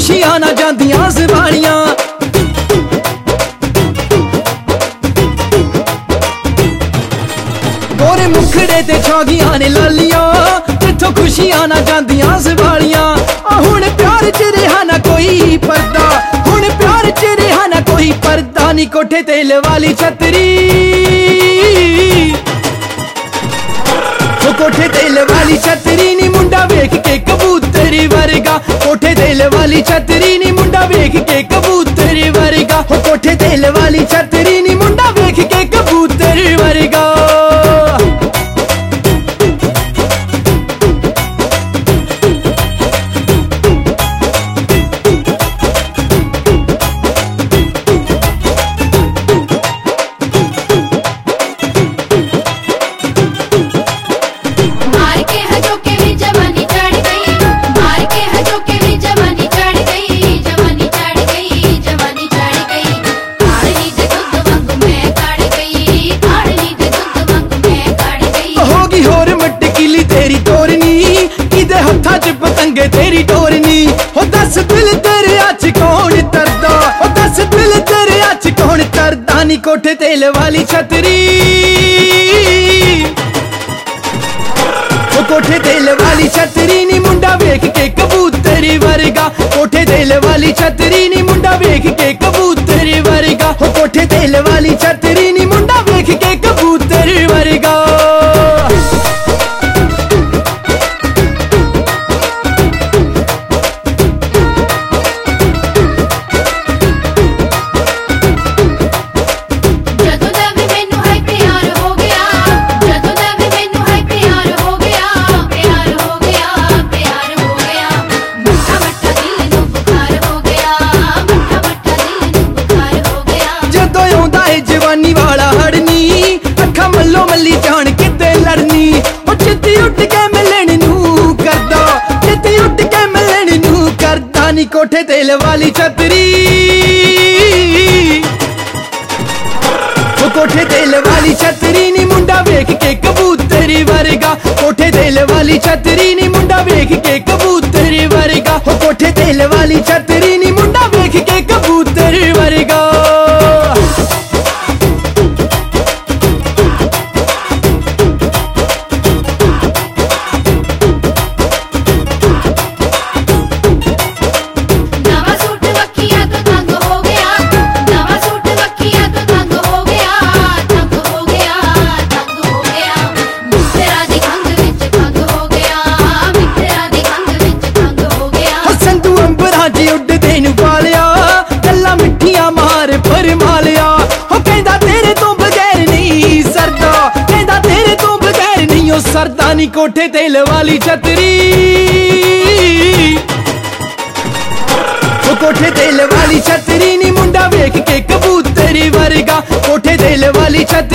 खुशियां ना जांदियां ज़बानियां। गोरे मुखड़े ते छागियां ने लालियां, जिथों खुशियां ना जांदियां ज़बानियां। हुण प्यार च रहा ना कोई पर्दा, हुण प्यार च रहा ना कोई पर्दा नी। कोठे तेल वाली छतरी, कोठे तेल वाली छतरी नी, मुंडा वेख के कबूतरी वर्गा। कोठे तेल वाली छतरी नी, मुंडा वेख के कबूतरी वर्गा। कोठे तेल वाली छतरी नी, मुंडा वेख के कबूतरी वर्गा। पतंगे तेरी टोरनी हो, दस दिल तेरे अच कौन तरदा, हो दस दिल तेरे अच कौन तरदा नी। कोठे तेल वाली छतरी, कोठे तेल वाली छतरी नी, मुंडा वेख के कबूतरी वर्गा। कोठे तेल वाली छतरी नी, मुंडा वेख के कबूतरी वर्गा। कोठे तेल वाली छतरी नी, मुंडा वेख के कबूतरी वर्गा। जवानी वाला हड़नी, अखा मल्लो मल्ली जान किते लड़नी। चित्ती उठ के मिलने नू करदा, चित्ती उठ के मिलने नू करदा नी। कोठे तेल वाली छतरी, कोठे तेल वाली छतरी नी, मुंडा वेख के कबूतरी वर्गा। कोठे तेल वाली छतरी नी, मुंडा वेख के कबूतरी वर्गा। कोठे तेल वाली छतरी नी, मुंडा वेख के कबूतरी वर्गा। सरदानी कोठे तेल वाली छतरी, कोठे तेल वाली छतरी नी, मुंडा वेख के कबूतरी वर्गा। कोठे तेल वाली छतरी।